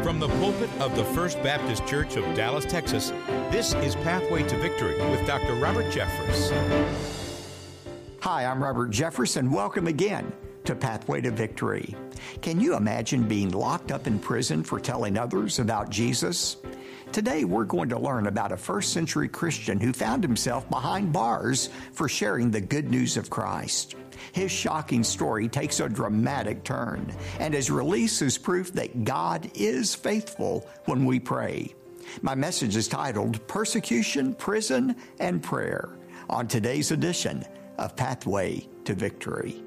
From the pulpit of the First Baptist Church of Dallas, Texas, this is Pathway to Victory with Dr. Robert Jeffress. Hi, I'm Robert Jeffress, and welcome again to Pathway to Victory. Can you imagine being locked up in prison for telling others about Jesus? Today, we're going to learn about a first-century Christian who found himself behind bars for sharing the good news of Christ. His shocking story takes a dramatic turn, and his release is proof that God is faithful when we pray. My message is titled Persecution, Prison, and Prayer on today's edition of Pathway to Victory.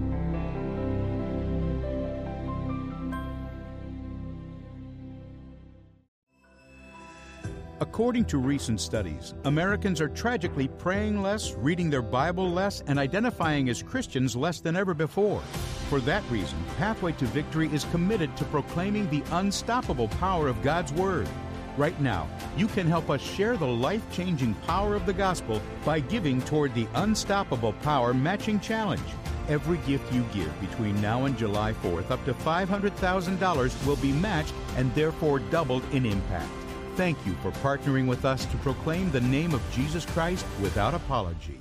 According to recent studies, Americans are tragically praying less, reading their Bible less, and identifying as Christians less than ever before. For that reason, Pathway to Victory is committed to proclaiming the unstoppable power of God's Word. Right now, you can help us share the life-changing power of the gospel by giving toward the Unstoppable Power Matching Challenge. Every gift you give between now and July 4th, up to $500,000, will be matched and therefore doubled in impact. Thank you for partnering with us to proclaim the name of Jesus Christ without apology.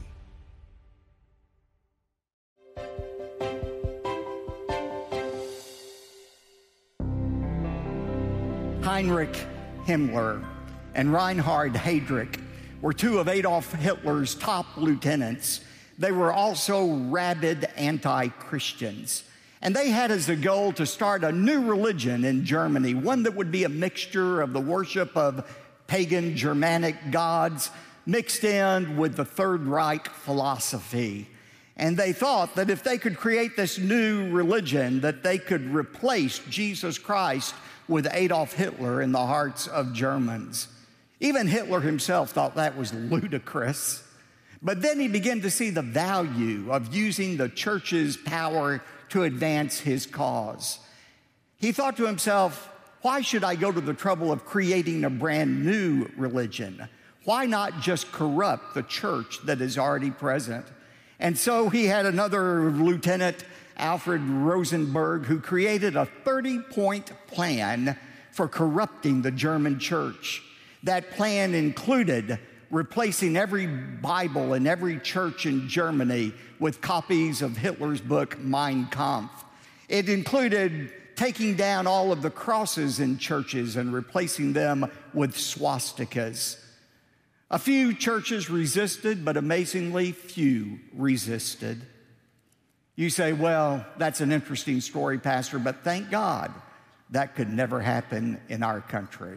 Heinrich Himmler and Reinhard Heydrich were two of Adolf Hitler's top lieutenants. They were also rabid anti-Christians. And they had as a goal to start a new religion in Germany, one that would be a mixture of the worship of pagan Germanic gods mixed in with the Third Reich philosophy. And they thought that if they could create this new religion, that they could replace Jesus Christ with Adolf Hitler in the hearts of Germans. Even Hitler himself thought that was ludicrous. But then he began to see the value of using the church's power to advance his cause. He thought to himself, why should I go to the trouble of creating a brand new religion? Why not just corrupt the church that is already present? And so he had another lieutenant, Alfred Rosenberg, who created a 30-point plan for corrupting the German church. That plan included replacing every Bible in every church in Germany with copies of Hitler's book, Mein Kampf. It included taking down all of the crosses in churches and replacing them with swastikas. A few churches resisted, but amazingly few resisted. You say, well, that's an interesting story, Pastor, but thank God that could never happen in our country.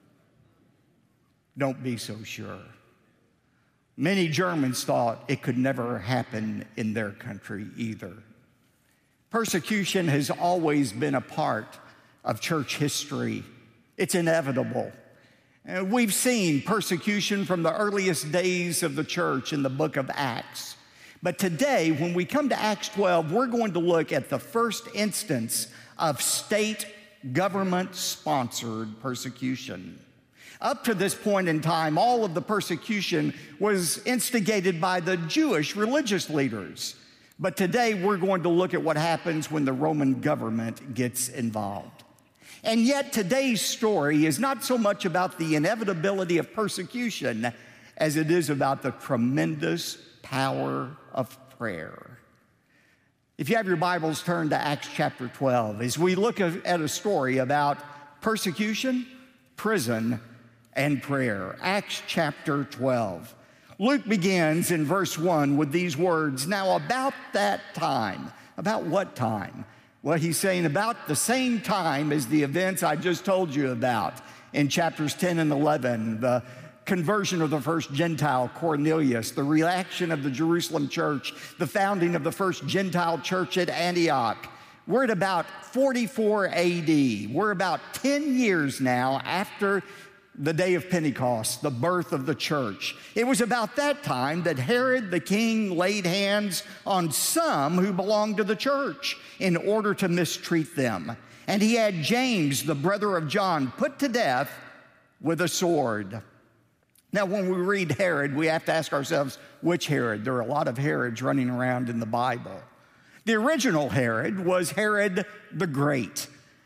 Don't be so sure. Many Germans thought it could never happen in their country either. Persecution has always been a part of church history. It's inevitable. And we've seen persecution from the earliest days of the church in the book of Acts. But today, when we come to Acts 12, we're going to look at the first instance of state government-sponsored persecution. Up to this point in time, all of the persecution was instigated by the Jewish religious leaders. But today, we're going to look at what happens when the Roman government gets involved. And yet, today's story is not so much about the inevitability of persecution as it is about the tremendous power of prayer. If you have your Bibles, turn to Acts chapter 12 as we look at a story about persecution, prison, and prayer. Acts chapter 12. Luke begins in verse 1 with these words, "Now about that time." About what time? Well, he's saying about the same time as the events I just told you about in chapters 10 and 11, the conversion of the first Gentile, Cornelius, the reaction of the Jerusalem church, the founding of the first Gentile church at Antioch. We're at about 44 AD. We're about 10 years now after the day of Pentecost, the birth of the church. It was about that time that Herod the king laid hands on some who belonged to the church in order to mistreat them. And he had James, the brother of John, put to death with a sword. Now, when we read Herod, we have to ask ourselves, which Herod? There are a lot of Herods running around in the Bible. The original Herod was Herod the Great.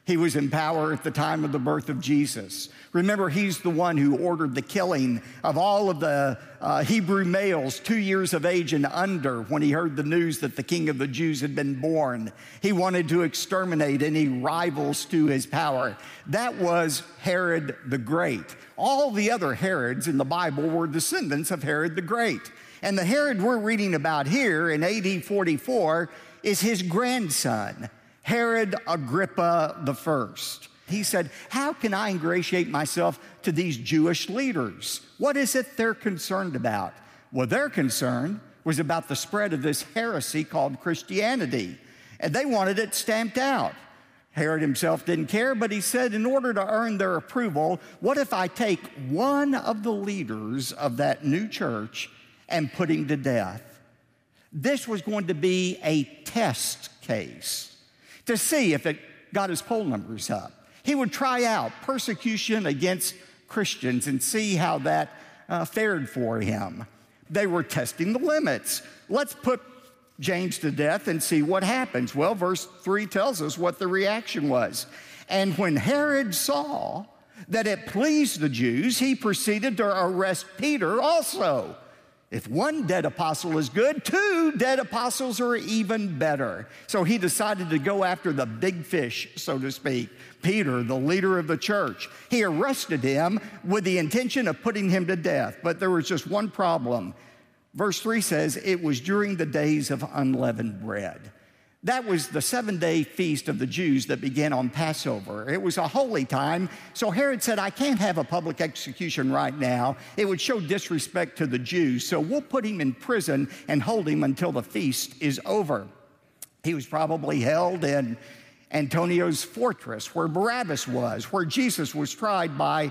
He was in power at the time of the birth of Jesus. Remember, he's the one who ordered the killing of all of the Hebrew males 2 years of age and under when he heard the news that the King of the Jews had been born. He wanted to exterminate any rivals to his power. That was Herod the Great. All the other Herods in the Bible were descendants of Herod the Great. And the Herod we're reading about here in AD 44 is his grandson, Herod Agrippa I. He said, how can I ingratiate myself to these Jewish leaders? What is it they're concerned about? Well, their concern was about the spread of this heresy called Christianity, and they wanted it stamped out. Herod himself didn't care, but he said, in order to earn their approval, what if I take one of the leaders of that new church and put him to death? This was going to be a test case to see if it got his poll numbers up. He would try out persecution against Christians and see how that fared for him. They were testing the limits. Let's put James to death and see what happens. Well, verse 3 tells us what the reaction was. And when Herod saw that it pleased the Jews, he proceeded to arrest Peter also. If one dead apostle is good, 2 dead apostles are even better. So he decided to go after the big fish, so to speak, Peter, the leader of the church. He arrested him with the intention of putting him to death. But there was just one problem. Verse 3 says, it was during the days of unleavened bread. That was the 7-day feast of the Jews that began on Passover. It was a holy time, so Herod said, I can't have a public execution right now. It would show disrespect to the Jews, so we'll put him in prison and hold him until the feast is over. He was probably held in Antonio's fortress, where Barabbas was, where Jesus was tried by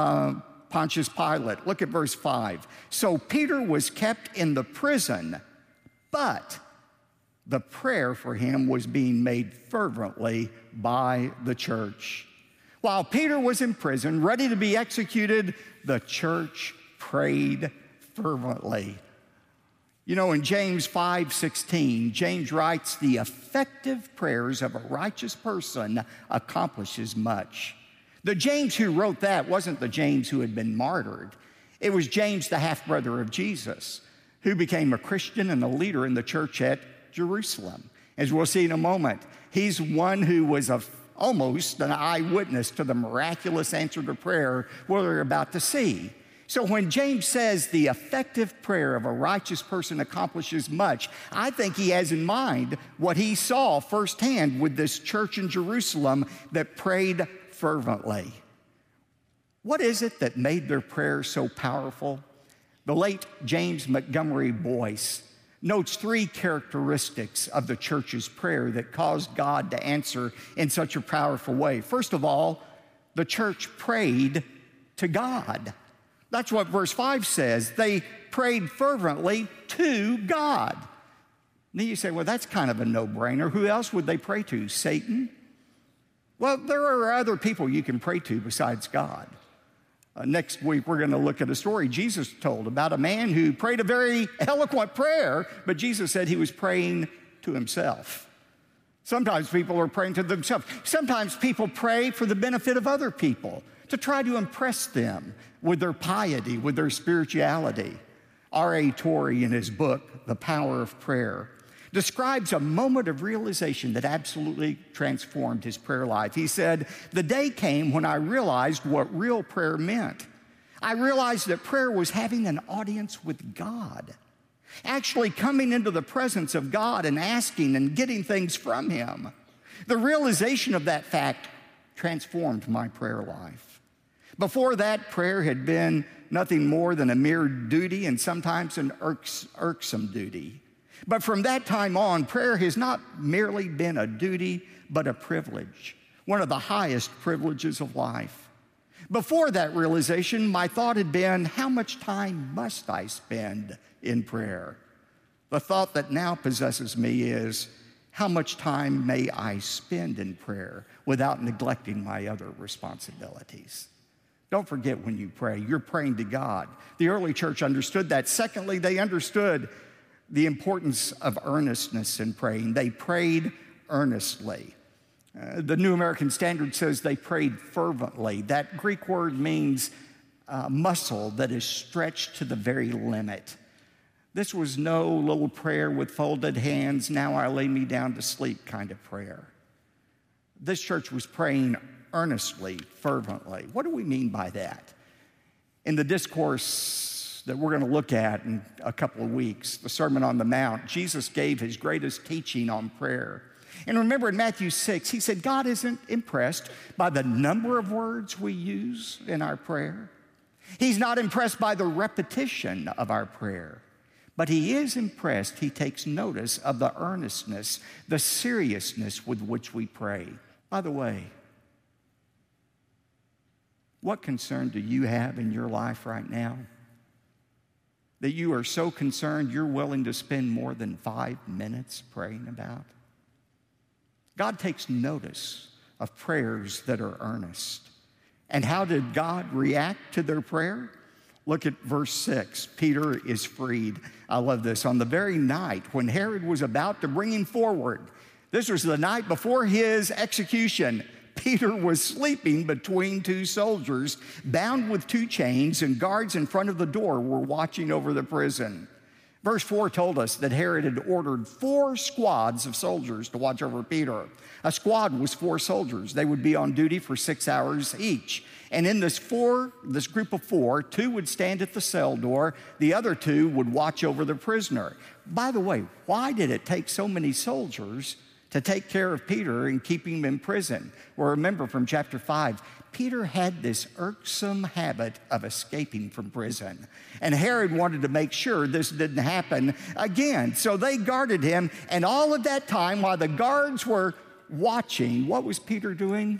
Pontius Pilate. Look at verse 5. So Peter was kept in the prison, but the prayer for him was being made fervently by the church. While Peter was in prison, ready to be executed, the church prayed fervently. You know, in James 5:16, James writes, the effective prayers of a righteous person accomplishes much. The James who wrote that wasn't the James who had been martyred. It was James, the half-brother of Jesus, who became a Christian and a leader in the church at Jerusalem. As we'll see in a moment, he's one who was almost an eyewitness to the miraculous answer to prayer we're about to see. So when James says the effective prayer of a righteous person accomplishes much, I think he has in mind what he saw firsthand with this church in Jerusalem that prayed fervently. What is it that made their prayer so powerful? The late James Montgomery Boyce notes 3 characteristics of the church's prayer that caused God to answer in such a powerful way. First of all, the church prayed to God. That's what verse 5 says. They prayed fervently to God. Then you say, well, that's kind of a no-brainer. Who else would they pray to? Satan? Well, there are other people you can pray to besides God. Next week, we're going to look at a story Jesus told about a man who prayed a very eloquent prayer, but Jesus said he was praying to himself. Sometimes people are praying to themselves. Sometimes people pray for the benefit of other people, to try to impress them with their piety, with their spirituality. R.A. Torrey, in his book, The Power of Prayer, describes a moment of realization that absolutely transformed his prayer life. He said, the day came when I realized what real prayer meant. I realized that prayer was having an audience with God, actually coming into the presence of God and asking and getting things from him. The realization of that fact transformed my prayer life. Before that, prayer had been nothing more than a mere duty and sometimes an irksome duty. But from that time on, prayer has not merely been a duty, but a privilege, one of the highest privileges of life. Before that realization, my thought had been, how much time must I spend in prayer? The thought that now possesses me is, how much time may I spend in prayer without neglecting my other responsibilities? Don't forget when you pray, you're praying to God. The early church understood that. Secondly, they understood the importance of earnestness in praying. They prayed earnestly. The New American Standard says they prayed fervently. That Greek word means muscle that is stretched to the very limit. This was no little prayer with folded hands, now I lay me down to sleep kind of prayer. This church was praying earnestly, fervently. What do we mean by that? In the discourse that we're going to look at in a couple of weeks, the Sermon on the Mount, Jesus gave his greatest teaching on prayer. And remember in Matthew 6, he said, God isn't impressed by the number of words we use in our prayer. He's not impressed by the repetition of our prayer. But he is impressed, he takes notice of the earnestness, the seriousness with which we pray. By the way, what concern do you have in your life right now that you are so concerned you're willing to spend more than 5 minutes praying about? God takes notice of prayers that are earnest. And how did God react to their prayer? Look at verse 6. Peter is freed. I love this. On the very night when Herod was about to bring him forward, this was the night before his execution, Peter was sleeping between two soldiers, bound with 2 chains, and guards in front of the door were watching over the prison. Verse 4 told us that Herod had ordered 4 squads of soldiers to watch over Peter. A squad was 4 soldiers. They would be on duty for 6 hours each. And in this group of 4, 2 would stand at the cell door. The other 2 would watch over the prisoner. By the way, why did it take so many soldiers to take care of Peter and keep him in prison? Well, remember from chapter 5, Peter had this irksome habit of escaping from prison. And Herod wanted to make sure this didn't happen again. So they guarded him. And all of that time, while the guards were watching, what was Peter doing?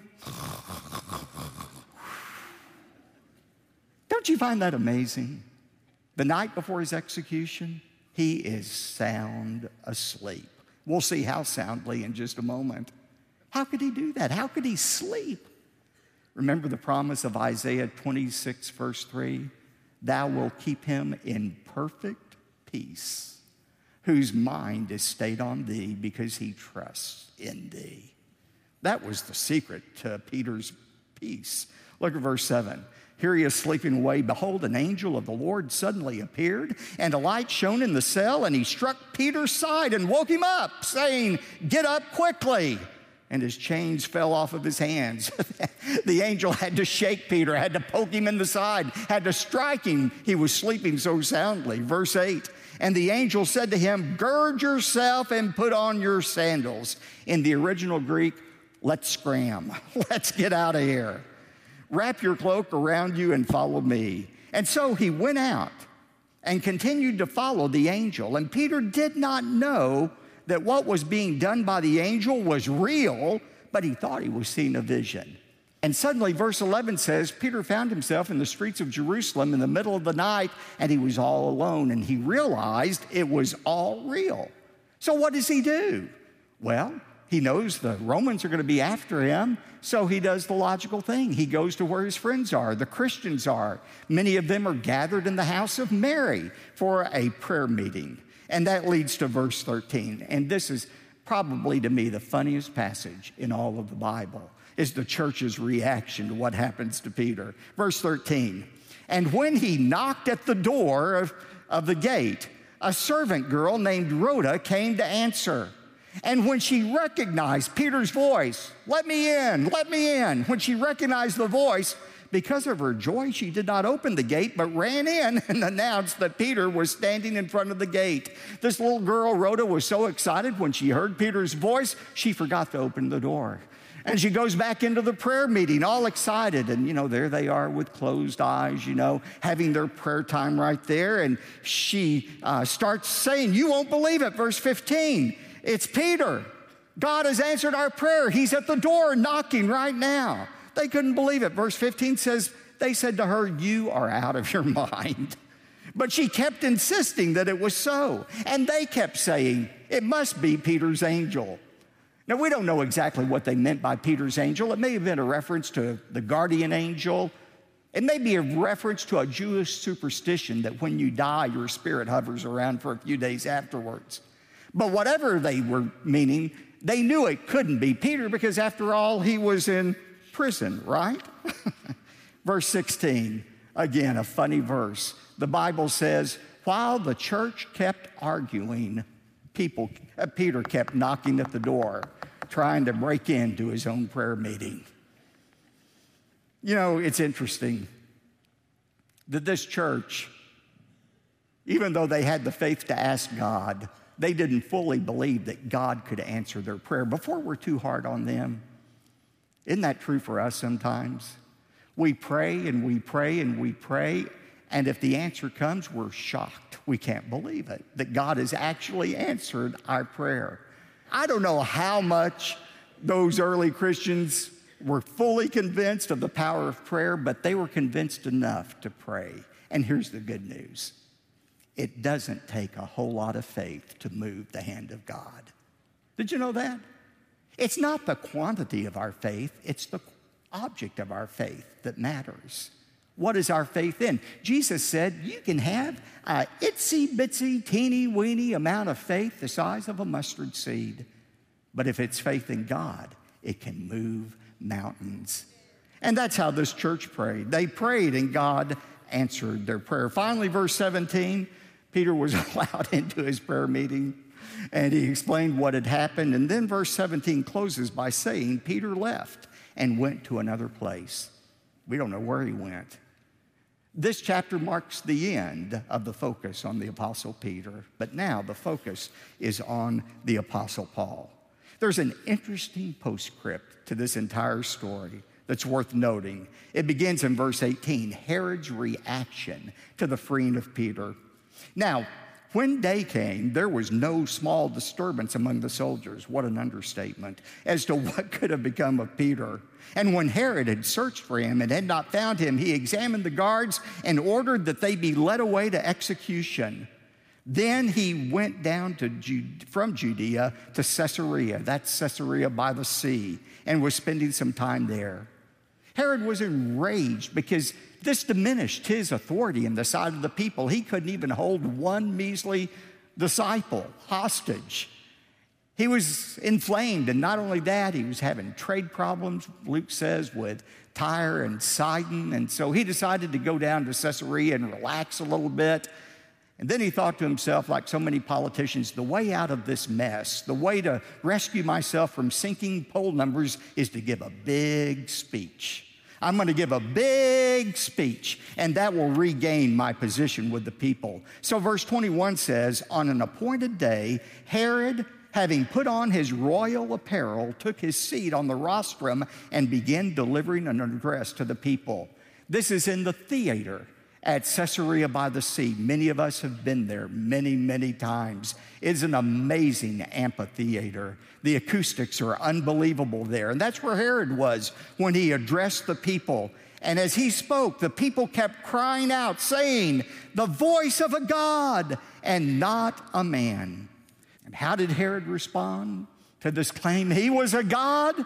Don't you find that amazing? The night before his execution, he is sound asleep. We'll see how soundly in just a moment. How could he do that? How could he sleep? Remember the promise of Isaiah 26, verse 3? Thou wilt keep him in perfect peace, whose mind is stayed on thee because he trusts in thee. That was the secret to Peter's peace. Look at verse 7. Here he is sleeping away. Behold, an angel of the Lord suddenly appeared, and a light shone in the cell, and he struck Peter's side and woke him up, saying, Get up quickly. And his chains fell off of his hands. The angel had to shake Peter, had to poke him in the side, had to strike him. He was sleeping so soundly. Verse 8, and the angel said to him, Gird yourself and put on your sandals. In the original Greek, let's scram. Let's get out of here. Wrap your cloak around you and follow me. And so he went out and continued to follow the angel. And Peter did not know that what was being done by the angel was real, but he thought he was seeing a vision. And suddenly, verse 11 says, Peter found himself in the streets of Jerusalem in the middle of the night, and he was all alone, and he realized it was all real. So what does he do? Well, he knows the Romans are going to be after him, so he does the logical thing. He goes to where his friends are, the Christians are. Many of them are gathered in the house of Mary for a prayer meeting. And that leads to verse 13. And this is probably, to me, the funniest passage in all of the Bible, is the church's reaction to what happens to Peter. Verse 13, and when he knocked at the door of the gate, a servant girl named Rhoda came to answer. And when she recognized Peter's voice, let me in, let me in. When she recognized the voice, because of her joy, she did not open the gate, but ran in and announced that Peter was standing in front of the gate. This little girl, Rhoda, was so excited when she heard Peter's voice, she forgot to open the door. And she goes back into the prayer meeting, all excited. And, there they are with closed eyes, having their prayer time right there. And she starts saying, you won't believe it, verse 15. It's Peter. God has answered our prayer. He's at the door knocking right now. They couldn't believe it. Verse 15 says, they said to her, you are out of your mind. But she kept insisting that it was so. And they kept saying, it must be Peter's angel. Now, we don't know exactly what they meant by Peter's angel. It may have been a reference to the guardian angel. It may be a reference to a Jewish superstition that when you die, your spirit hovers around for a few days afterwards. But whatever they were meaning, They knew it couldn't be Peter because, after all, he was in prison, right? Verse 16, again, a funny verse. The Bible says, while the church kept arguing, Peter kept knocking at the door, trying to break into his own prayer meeting. You know, it's interesting that this church, even though they had the faith to ask God, they didn't fully believe that God could answer their prayer. Before we're too hard on them, isn't that true for us sometimes? We pray and we pray and we pray, and if the answer comes, we're shocked. We can't believe it, that God has actually answered our prayer. I don't know how much those early Christians were fully convinced of the power of prayer, but they were convinced enough to pray. And here's the good news. It doesn't take a whole lot of faith to move the hand of God. Did you know that? It's not the quantity of our faith, it's the object of our faith that matters. What is our faith in? Jesus said you can have a itsy-bitsy, teeny-weeny amount of faith the size of a mustard seed, but if it's faith in God, it can move mountains. And that's how this church prayed. They prayed and God answered their prayer. Finally, verse 17, Peter was allowed into his prayer meeting and he explained what had happened. And then verse 17 closes by saying, Peter left and went to another place. We don't know where he went. This chapter marks the end of the focus on the Apostle Peter, but now the focus is on the Apostle Paul. There's an interesting postscript to this entire story that's worth noting. It begins in verse 18, Herod's reaction to the freeing of Peter. Now, when day came, there was no small disturbance among the soldiers, what an understatement, as to what could have become of Peter. And when Herod had searched for him and had not found him, he examined the guards and ordered that they be led away to execution. Then he went down from Judea to Caesarea, that's Caesarea by the sea, and was spending some time there. Herod was enraged because this diminished his authority in the sight of the people. He couldn't even hold one measly disciple hostage. He was inflamed, and not only that, he was having trade problems, Luke says, with Tyre and Sidon, and so he decided to go down to Caesarea and relax a little bit. And then he thought to himself, like so many politicians, the way out of this mess, the way to rescue myself from sinking poll numbers is to give a big speech. I'm going to give a big speech, and that will regain my position with the people. So verse 21 says, on an appointed day, Herod, having put on his royal apparel, took his seat on the rostrum and began delivering an address to the people. This is in the theater at Caesarea by the sea. Many of us have been there many, many times. It's an amazing amphitheater. The acoustics are unbelievable there. And that's where Herod was when he addressed the people. And as he spoke, the people kept crying out, saying, the voice of a God and not a man. And how did Herod respond to this claim he was a God?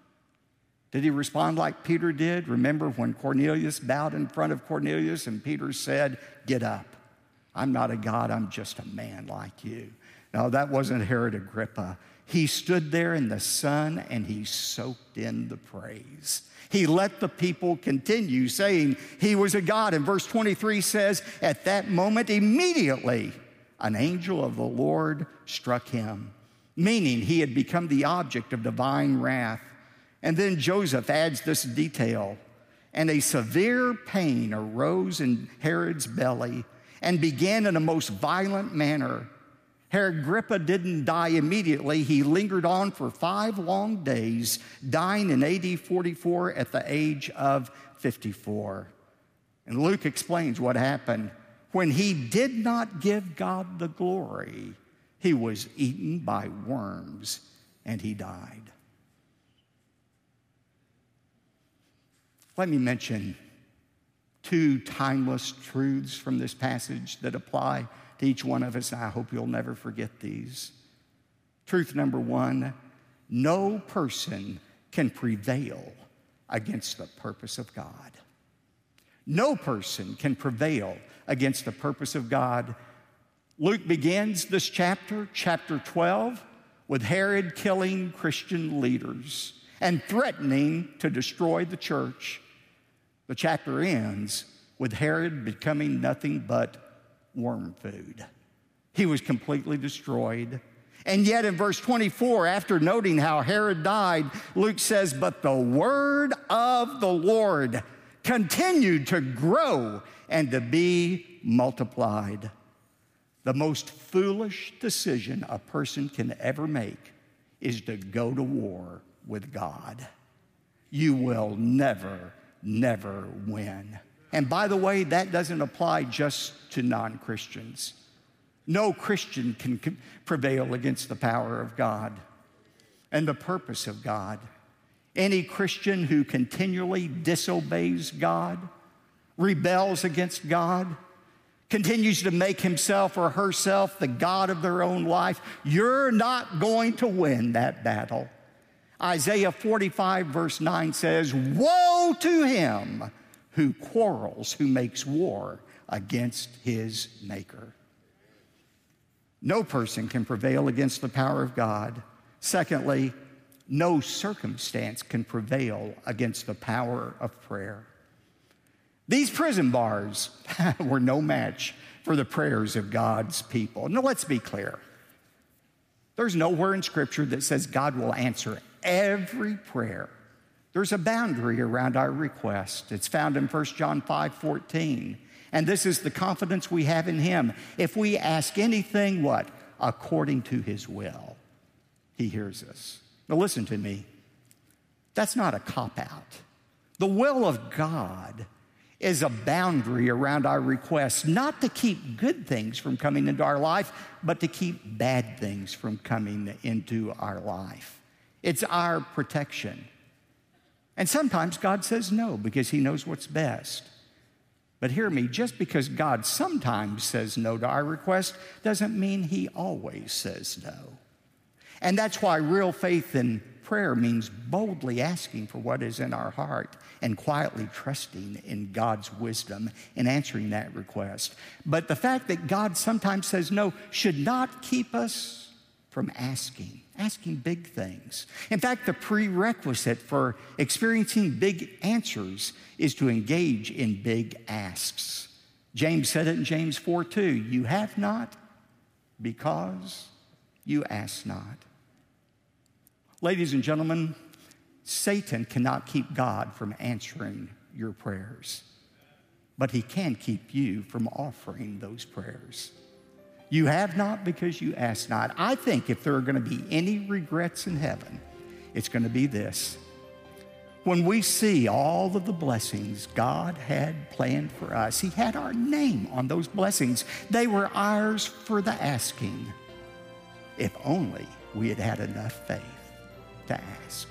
Did he respond like Peter did? Remember when Cornelius bowed in front of Cornelius and Peter said, get up. I'm not a God, I'm just a man like you. No, that wasn't Herod Agrippa. He stood there in the sun and he soaked in the praise. He let the people continue saying he was a God. And verse 23 says, at that moment, immediately, an angel of the Lord struck him, meaning he had become the object of divine wrath. And then Joseph adds this detail, and a severe pain arose in Herod's belly and began in a most violent manner. Herod Agrippa didn't die immediately. He lingered on for 5 long days, dying in AD 44 at the age of 54. And Luke explains what happened. When he did not give God the glory, he was eaten by worms and he died. Let me mention 2 timeless truths from this passage that apply to each one of us. I hope you'll never forget these. Truth number 1, no person can prevail against the purpose of God. No person can prevail against the purpose of God. Luke begins this chapter 12, with Herod killing Christian leaders and threatening to destroy the church. The chapter ends with Herod becoming nothing but worm food. He was completely destroyed. And yet in verse 24, after noting how Herod died, Luke says, "But the word of the Lord continued to grow and to be multiplied." The most foolish decision a person can ever make is to go to war with God. You will never, never win. And by the way, that doesn't apply just to non-Christians. No Christian can prevail against the power of God and the purpose of God. Any Christian who continually disobeys God, rebels against God, continues to make himself or herself the God of their own life, you're not going to win that battle. Isaiah 45 verse 9 says, "Woe to him who quarrels, who makes war against his maker." No person can prevail against the power of God. Secondly, no circumstance can prevail against the power of prayer. These prison bars were no match for the prayers of God's people. Now, let's be clear. There's nowhere in Scripture that says God will answer every prayer. There's a boundary around our request. It's found in 1 John 5:14. And this is the confidence we have in Him. If we ask anything, what? According to His will, He hears us. Now listen to me. That's not a cop-out. The will of God is a boundary around our requests, not to keep good things from coming into our life, but to keep bad things from coming into our life. It's our protection. And sometimes God says no because He knows what's best. But hear me, just because God sometimes says no to our request doesn't mean He always says no. And that's why real faith in prayer means boldly asking for what is in our heart and quietly trusting in God's wisdom in answering that request. But the fact that God sometimes says no should not keep us from asking big things. In fact, the prerequisite for experiencing big answers is to engage in big asks. James said it in James 4:2, "You have not because you ask not." Ladies and gentlemen, Satan cannot keep God from answering your prayers, but he can keep you from offering those prayers. You have not because you ask not. I think if there are going to be any regrets in heaven, it's going to be this. When we see all of the blessings God had planned for us, He had our name on those blessings. They were ours for the asking. If only we had had enough faith to ask.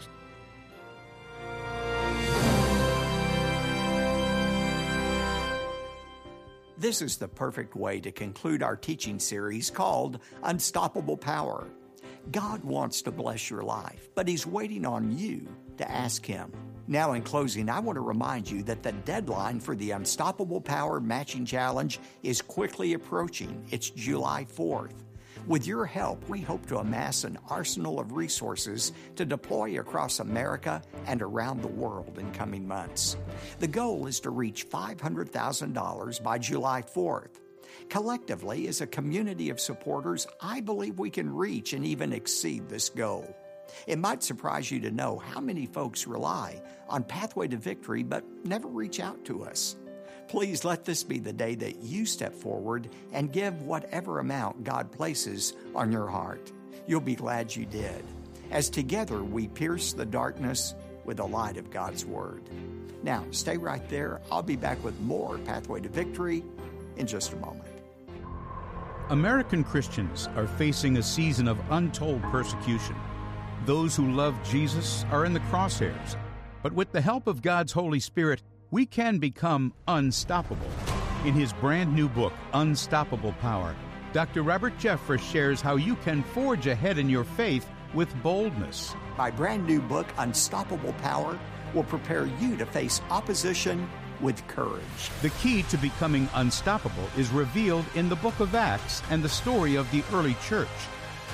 This is the perfect way to conclude our teaching series called Unstoppable Power. God wants to bless your life, but He's waiting on you to ask Him. Now, in closing, I want to remind you that the deadline for the Unstoppable Power Matching Challenge is quickly approaching. It's July 4th. With your help, we hope to amass an arsenal of resources to deploy across America and around the world in coming months. The goal is to reach $500,000 by July 4th. Collectively, as a community of supporters, I believe we can reach and even exceed this goal. It might surprise you to know how many folks rely on Pathway to Victory but never reach out to us. Please let this be the day that you step forward and give whatever amount God places on your heart. You'll be glad you did, as together we pierce the darkness with the light of God's Word. Now, stay right there. I'll be back with more Pathway to Victory in just a moment. American Christians are facing a season of untold persecution. Those who love Jesus are in the crosshairs, but with the help of God's Holy Spirit, we can become unstoppable. In his brand new book, Unstoppable Power, Dr. Robert Jeffress shares how you can forge ahead in your faith with boldness. My brand new book, Unstoppable Power, will prepare you to face opposition with courage. The key to becoming unstoppable is revealed in the book of Acts and the story of the early church.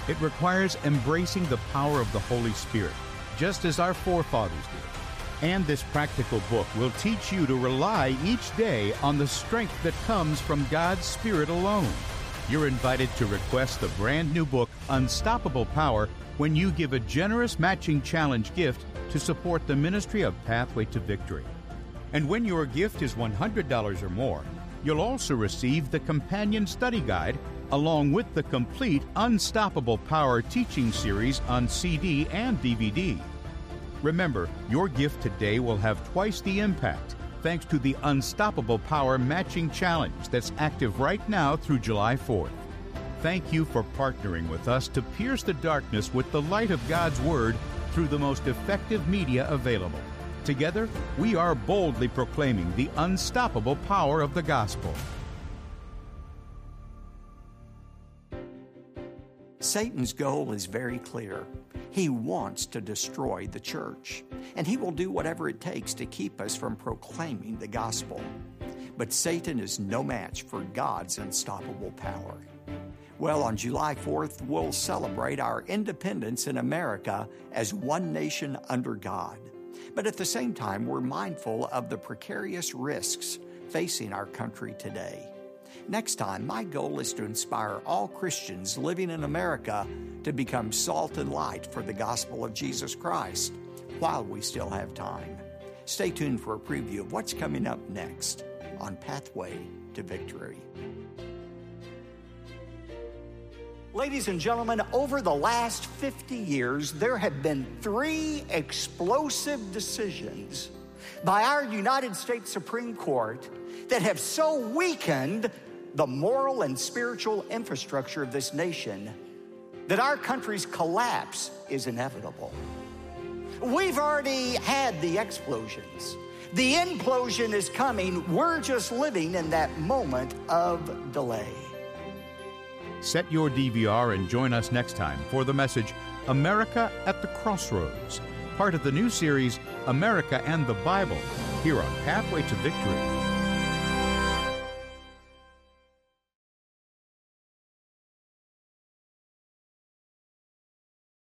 It requires embracing the power of the Holy Spirit, just as our forefathers did. And this practical book will teach you to rely each day on the strength that comes from God's Spirit alone. You're invited to request the brand new book, Unstoppable Power, when you give a generous matching challenge gift to support the ministry of Pathway to Victory. And when your gift is $100 or more, you'll also receive the companion study guide along with the complete Unstoppable Power teaching series on CD and DVD. Remember, your gift today will have twice the impact thanks to the Unstoppable Power Matching Challenge that's active right now through July 4th. Thank you for partnering with us to pierce the darkness with the light of God's Word through the most effective media available. Together, we are boldly proclaiming the unstoppable power of the gospel. Satan's goal is very clear. He wants to destroy the church, and he will do whatever it takes to keep us from proclaiming the gospel. But Satan is no match for God's unstoppable power. Well, on July 4th, we'll celebrate our independence in America as one nation under God. But at the same time, we're mindful of the precarious risks facing our country today. Next time, my goal is to inspire all Christians living in America to become salt and light for the gospel of Jesus Christ while we still have time. Stay tuned for a preview of what's coming up next on Pathway to Victory. Ladies and gentlemen, over the last 50 years, there have been 3 explosive decisions by our United States Supreme Court that have so weakened the moral and spiritual infrastructure of this nation that our country's collapse is inevitable. We've already had the explosions. The implosion is coming. We're just living in that moment of delay. Set your DVR and join us next time for the message, America at the Crossroads, part of the new series, America and the Bible, here on Pathway to Victory.